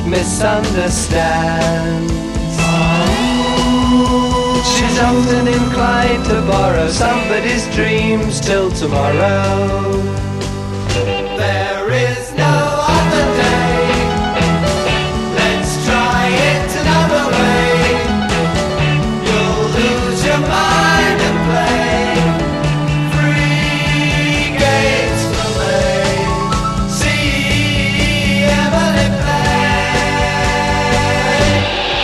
misunderstands. She's often inclined to borrow somebody's dreams till tomorrow. There is no other day. Let's try it another way. You'll lose your mind and play free games for me. See Emily play.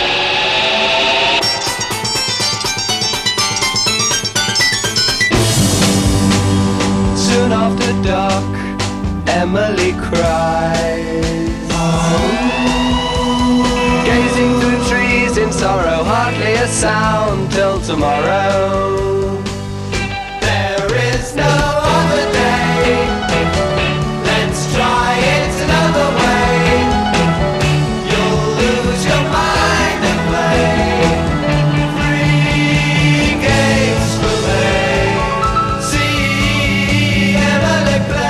Soon after dark, Emily cries, gazing through trees in sorrow, hardly a sound till tomorrow. There is no other day. Let's try it another way. You'll lose your mind and play free games for me. See Emily play.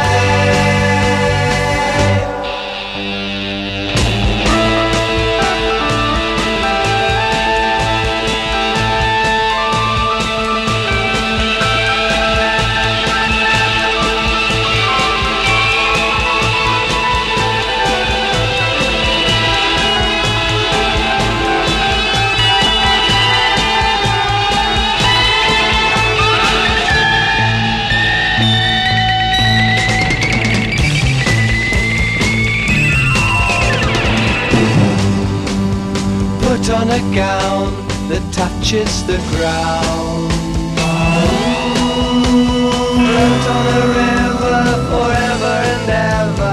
Put on a gown that touches the ground. Float on a river forever and ever.